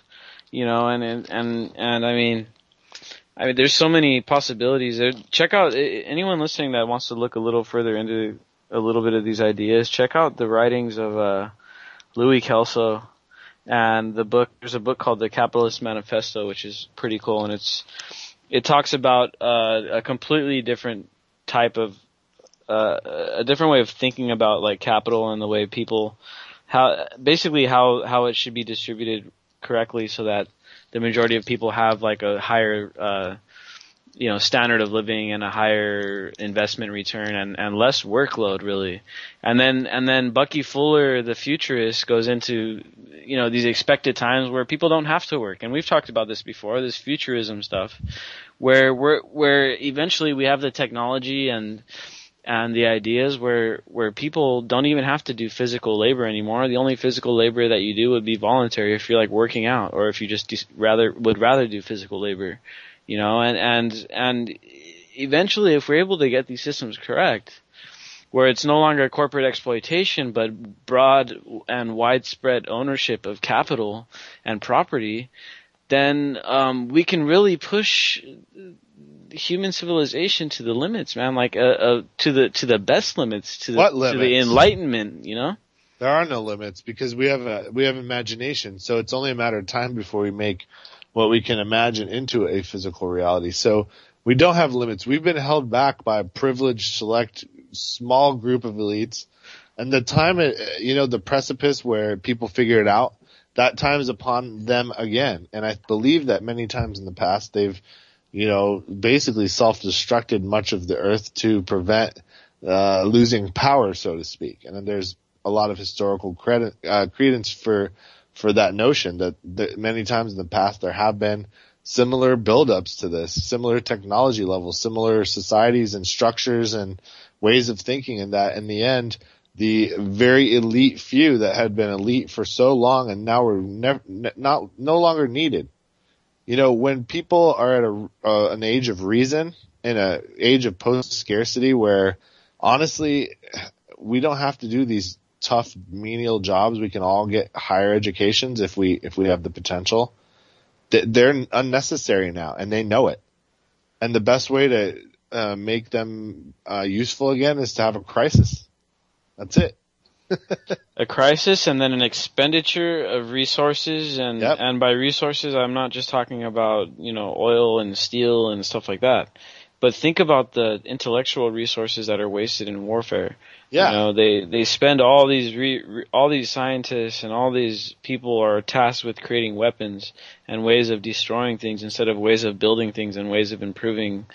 and I mean, there's so many possibilities there. Check out anyone listening that wants to look a little further into a little bit of these ideas. Check out the writings of Louis Kelso. And there's a book called The Capitalist Manifesto, which is pretty cool, and it talks about a completely different type of a different way of thinking about like capital and the way people how it should be distributed correctly so that the majority of people have like a higher standard of living and a higher investment return and less workload really. And then Bucky Fuller, the futurist, goes into, these expected times where people don't have to work. And we've talked about this before, this futurism stuff, where eventually we have the technology and the ideas where people don't even have to do physical labor anymore. The only physical labor that you do would be voluntary if you're like working out, or if you just would rather do physical labor. And eventually, if we're able to get these systems correct, where it's no longer corporate exploitation, but broad and widespread ownership of capital and property, then we can really push human civilization to the limits, man. Like to the best limits, to the Enlightenment. There are no limits because we have imagination. So it's only a matter of time before we make what we can imagine into a physical reality. So we don't have limits. We've been held back by a privileged, select, small group of elites. And the time, the precipice where people figure it out, that time is upon them again. And I believe that many times in the past they've, basically self-destructed much of the earth to prevent losing power, so to speak. And then there's a lot of historical credence for that notion that many times in the past there have been similar buildups to this, similar technology levels, similar societies and structures and ways of thinking, and that in the end, the very elite few that had been elite for so long and now were no longer needed. When people are at an age of reason, in an age of post-scarcity where honestly we don't have to do these tough menial jobs, we can all get higher educations if we have the potential. They're unnecessary now, and they know it. And the best way to make them useful again is to have a crisis. That's it. A crisis, and then an expenditure of resources, and by resources I'm not just talking about oil and steel and stuff like that, but think about the intellectual resources that are wasted in warfare. Yeah. They spend all these scientists and all these people are tasked with creating weapons and ways of destroying things instead of ways of building things and ways of improving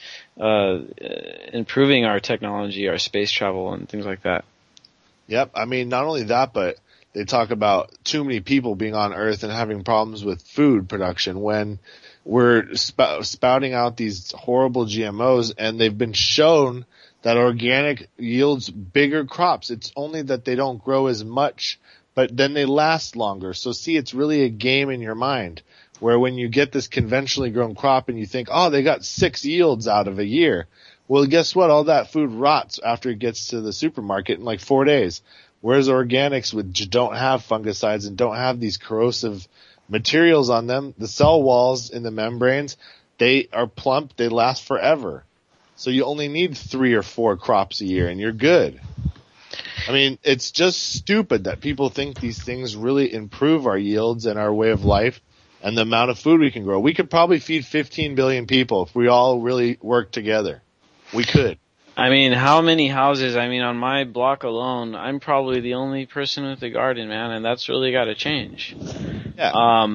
our technology, our space travel, and things like that. Yep. I mean, not only that, but they talk about too many people being on Earth and having problems with food production when we're spouting out these horrible GMOs, and they've been shown that organic yields bigger crops. It's only that they don't grow as much, but then they last longer. So see, it's really a game in your mind where when you get this conventionally grown crop and you think, oh, they got 6 yields out of a year. Well, guess what? All that food rots after it gets to the supermarket in like 4 days. Whereas organics, which don't have fungicides and don't have these corrosive materials on them, the cell walls in the membranes, they are plump, they last forever. So you only need 3 or 4 crops a year and you're good. I mean, it's just stupid that people think these things really improve our yields and our way of life and the amount of food we can grow. We could probably feed 15 billion people if we all really worked together. We could. I mean, how many houses? I mean, on my block alone, I'm probably the only person with a garden, man, and that's really got to change. Yeah.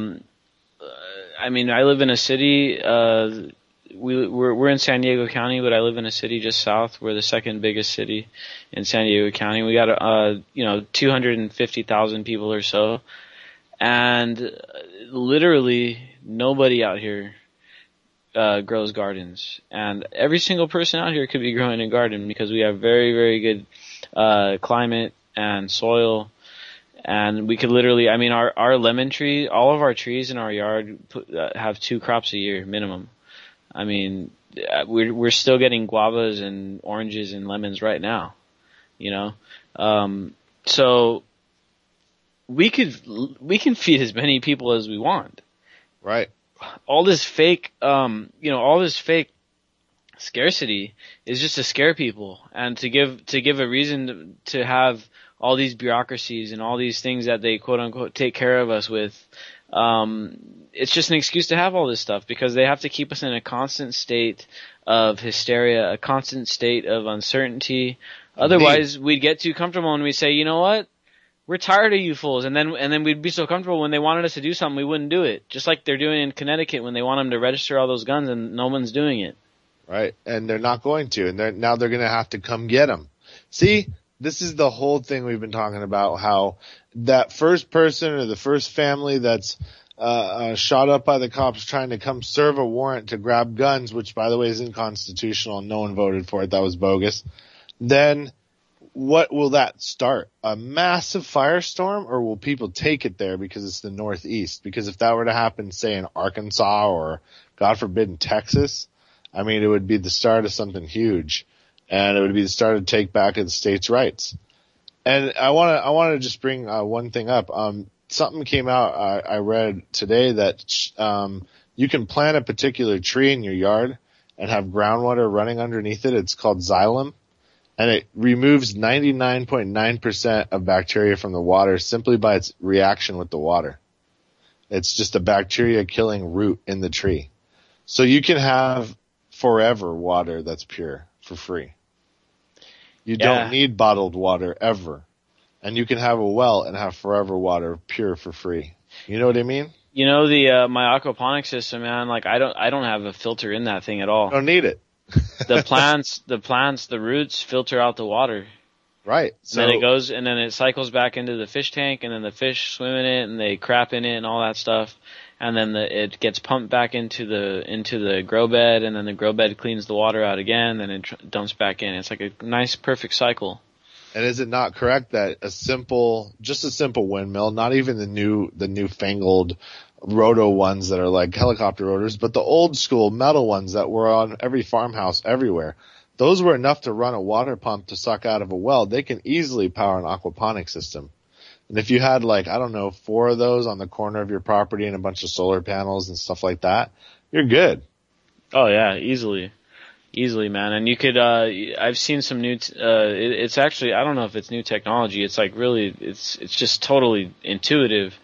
I mean, I live in a city. We're in San Diego County, but I live in a city just south. We're the second biggest city in San Diego County. We got 250,000 people or so, and literally nobody out here grows gardens, and every single person out here could be growing a garden because we have very, very good climate and soil, and we could literally, I mean, our lemon tree, all of our trees in our yard have 2 crops a year minimum. I mean, we're still getting guavas and oranges and lemons right now, so we can feed as many people as we want. Right. All this fake scarcity is just to scare people and to give a reason to have all these bureaucracies and all these things that they quote unquote take care of us with. It's just an excuse to have all this stuff because they have to keep us in a constant state of hysteria, a constant state of uncertainty. Otherwise, we'd get too comfortable and we'd say, you know what? We're tired of you fools, and then we'd be so comfortable when they wanted us to do something, we wouldn't do it. Just like they're doing in Connecticut when they want them to register all those guns and no one's doing it. Right. And they're not going to. And now they're going to have to come get them. See, this is the whole thing we've been talking about, how that first person or the first family that's shot up by the cops trying to come serve a warrant to grab guns, which, by the way, is unconstitutional and no one voted for it. That was bogus. Then what will that start? A massive firestorm, or will people take it there because it's the Northeast? Because if that were to happen, say, in Arkansas or, God forbid, in Texas, I mean, it would be the start of something huge, and it would be the start of take back of the states' rights. And I want to just bring one thing up. Something came out I read today that you can plant a particular tree in your yard and have groundwater running underneath it. It's called xylem, and it removes 99.9% of bacteria from the water simply by its reaction with the water. It's just a bacteria killing root in the tree. So you can have forever water that's pure for free. You don't need bottled water ever. And you can have a well and have forever water pure for free. You know what I mean? You know, my aquaponics system, man, like I don't have a filter in that thing at all. Don't need it. the roots filter out the water. Right. So and then it goes, and then it cycles back into the fish tank, and then the fish swim in it, and they crap in it, and all that stuff. And then it gets pumped back into the grow bed, and then the grow bed cleans the water out again, and it dumps back in. It's like a nice, perfect cycle. And is it not correct that just a simple windmill, not even the newfangled roto ones that are like helicopter rotors, but the old school metal ones that were on every farmhouse everywhere, those were enough to run a water pump to suck out of a well. They can easily power an aquaponic system. And if you had 4 of those on the corner of your property and a bunch of solar panels and stuff like that, you're good. Oh yeah, easily, man. And you could, I've seen some new, it's actually, I don't know if it's new technology. It's like really, it's just totally intuitive.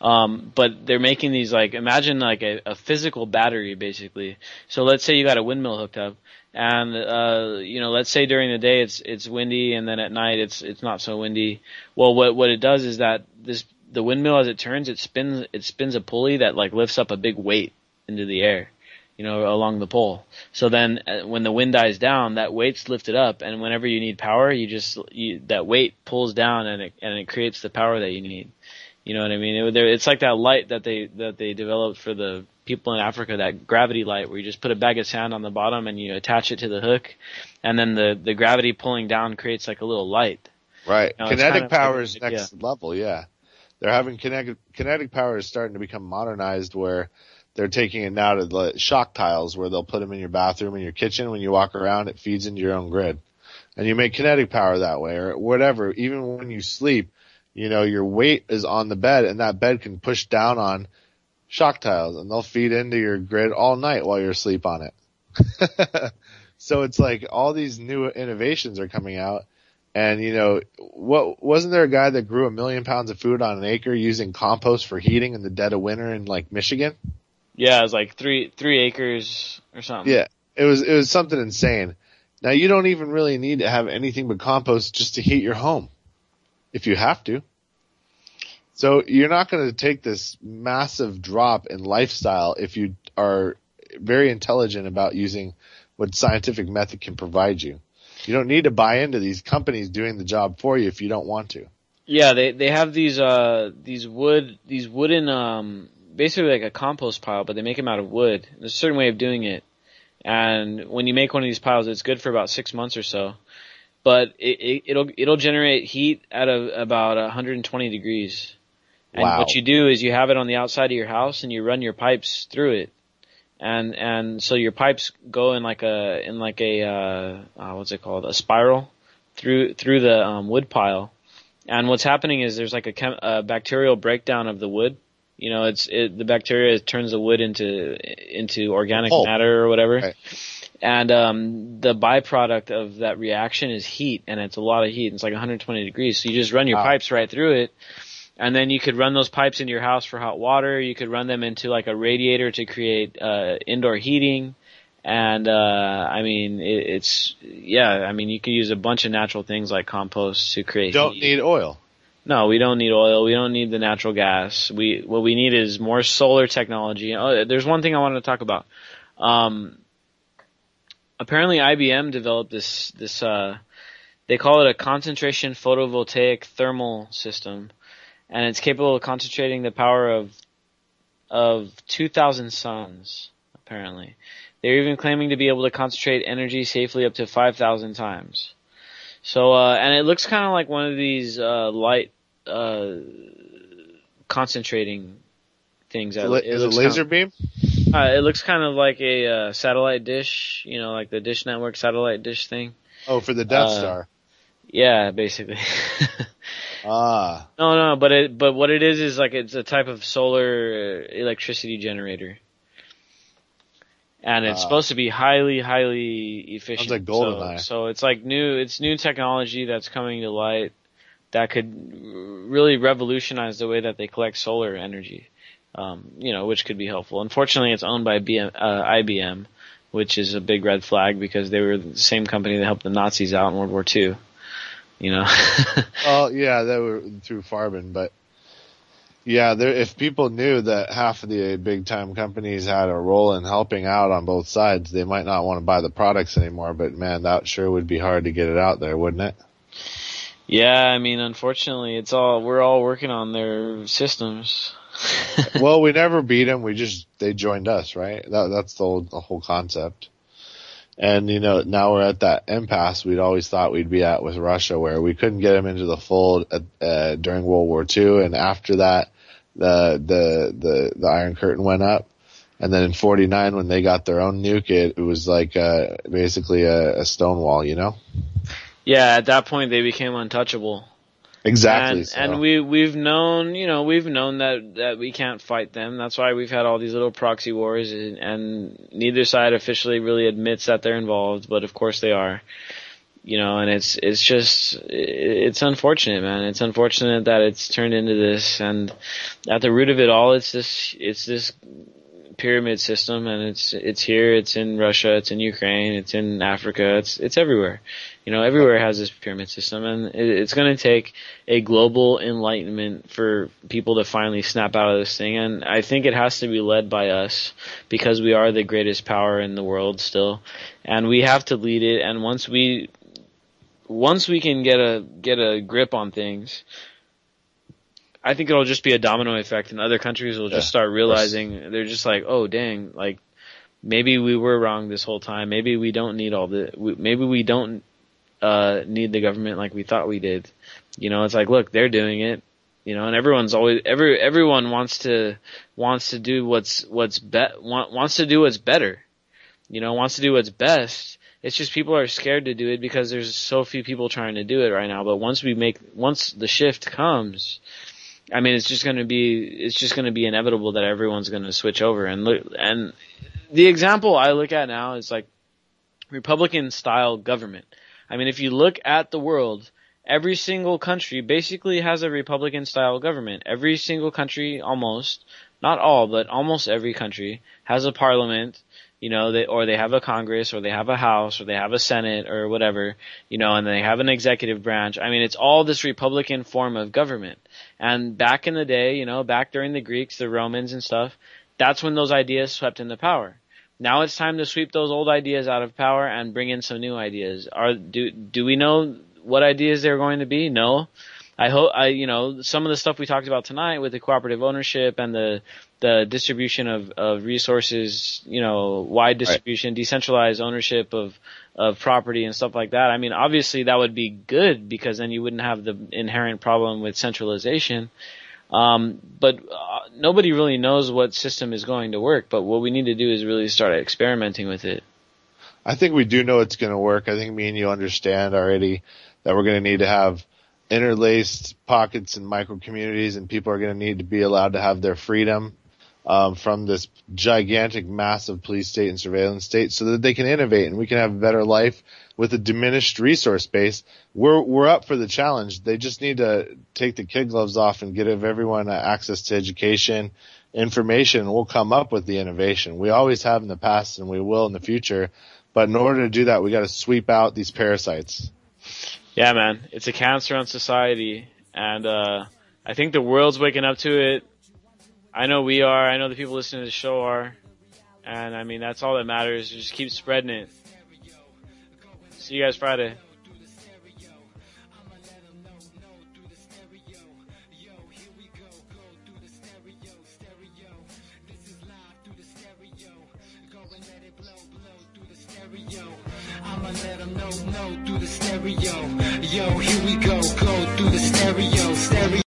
But they're making these imagine a physical battery basically. So let's say you got a windmill hooked up. And let's say during the day it's windy, and then at night it's not so windy. Well, what it does is that the windmill, as it turns, it spins a pulley that lifts up a big weight into the air, along the pole. So then when the wind dies down, that weight's lifted up, and whenever you need power, that weight pulls down and it creates the power that you need. You know what I mean? It's like that light that they developed for the people in Africa, that gravity light, where you just put a bag of sand on the bottom and you attach it to the hook, and then the gravity pulling down creates like a little light. Right. Kinetic power is next level. Yeah. They're having kinetic power is starting to become modernized, where they're taking it now to the shock tiles, where they'll put them in your bathroom and your kitchen. When you walk around, it feeds into your own grid, and you make kinetic power that way, or whatever. Even when you sleep, your weight is on the bed, and that bed can push down on shock tiles, and they'll feed into your grid all night while you're asleep on it. So it's like all these new innovations are coming out. And wasn't there a guy that grew 1 million pounds of food on an acre using compost for heating in the dead of winter in Michigan? Yeah, it was like 3 acres or something. Yeah, it was something insane. Now you don't even really need to have anything but compost just to heat your home, if you have to. So you're not going to take this massive drop in lifestyle if you are very intelligent about using what scientific method can provide you. You don't need to buy into these companies doing the job for you if you don't want to. Yeah, they have these wooden, basically like a compost pile, but they make them out of wood. There's a certain way of doing it. And when you make one of these piles, it's good for about 6 months or so. But it'll generate heat at about 120 degrees. And wow. What you do is you have it on the outside of your house, and you run your pipes through it. And so your pipes go in like a what's it called, a spiral through the wood pile. And what's happening is there's like a bacterial breakdown of the wood. The bacteria turns the wood into organic matter or whatever. Right. And the byproduct of that reaction is heat, and it's a lot of heat. It's like 120 degrees. So you just run your pipes right through it. And then you could run those pipes into your house for hot water. You could run them into like a radiator to create indoor heating. And you can use a bunch of natural things like compost to create heat. Don't need oil. No, we don't need oil. We don't need the natural gas. What we need is more solar technology. Oh, there's one thing I wanted to talk about. apparently IBM developed this they call it a concentration photovoltaic thermal system, and it's capable of concentrating the power of 2,000 suns. Apparently, they're even claiming to be able to concentrate energy safely up to 5,000 times. So, and it looks kind of like one of these light concentrating things. Is it a laser beam? It looks kind of like a satellite dish, like the Dish Network satellite dish thing. Oh, for the Death Star. Yeah, basically. Ah. No, but what it is like it's a type of solar electricity generator. And it's supposed to be highly, highly efficient. Sounds like GoldenEye. So it's like it's new technology that's coming to light that could really revolutionize the way that they collect solar energy. Which could be helpful. Unfortunately, it's owned by IBM, which is a big red flag because they were the same company that helped the Nazis out in World War II. Well, yeah, they were through Farben, but yeah, if people knew that half of the big time companies had a role in helping out on both sides, they might not want to buy the products anymore. But man, that sure would be hard to get it out there, wouldn't it? Yeah, I mean, unfortunately, we're all working on their systems. Well, we never beat them. They joined us, right? That's the whole concept. And, now we're at that impasse we'd always thought we'd be at with Russia, where we couldn't get them into the fold during World War II. And after that, the Iron Curtain went up. And then in 49, when they got their own nuke, it was like, basically a stone wall, Yeah, at that point they became untouchable. Exactly. And we've known that we can't fight them. That's why we've had all these little proxy wars, and neither side officially really admits that they're involved, but of course they are. And it's unfortunate, man. It's unfortunate that it's turned into this, and at the root of it all, it's this pyramid system, and it's here, it's in Russia, it's in Ukraine, it's in Africa, it's everywhere. Everywhere has this pyramid system, and it's going to take a global enlightenment for people to finally snap out of this thing. And I think it has to be led by us, because we are the greatest power in the world still, and we have to lead it. And once we can get a grip on things, I think it'll just be a domino effect, and other countries will just start realizing, they're just like, oh dang, like maybe we were wrong this whole time. Maybe we don't need maybe we don't need the government like we thought we did. It's like, look, they're doing it, and everyone wants to do what's better, wants to do what's best. It's just people are scared to do it because there's so few people trying to do it right now. But once the shift comes, I mean, it's just going to be inevitable that everyone's going to switch over. And the example I look at now is like Republican style government. I mean, if you look at the world, every single country basically has a Republican style government. Every single country, almost, not all, but almost every country has a parliament, they have a Congress, or they have a House, or they have a Senate, or whatever, and they have an executive branch. I mean, it's all this Republican form of government. And back in the day, back during the Greeks, the Romans and stuff, that's when those ideas swept into power. Now it's time to sweep those old ideas out of power and bring in some new ideas. Do we know what ideas they're going to be? No. I hope some of the stuff we talked about tonight with the cooperative ownership and the distribution of resources, wide distribution, decentralized ownership of property and stuff like that. I mean, obviously that would be good, because then you wouldn't have the inherent problem with centralization. But nobody really knows what system is going to work. But what we need to do is really start experimenting with it. I think we do know it's going to work. I think me and you understand already that we're going to need to have interlaced pockets and micro communities, and people are going to need to be allowed to have their freedom from this gigantic, massive police state and surveillance state, so that they can innovate and we can have a better life with a diminished resource base. We're up for the challenge. They just need to take the kid gloves off and give everyone access to education, information, and we'll come up with the innovation. We always have in the past, and we will in the future. But in order to do that, we got to sweep out these parasites. Yeah, man, it's a cancer on society, and I think the world's waking up to it. I know we are. I know the people listening to the show are. And, I mean, that's all that matters. Just keep spreading it. See you guys Friday. I'ma let 'em know through the stereo. Yo, here we go through the stereo.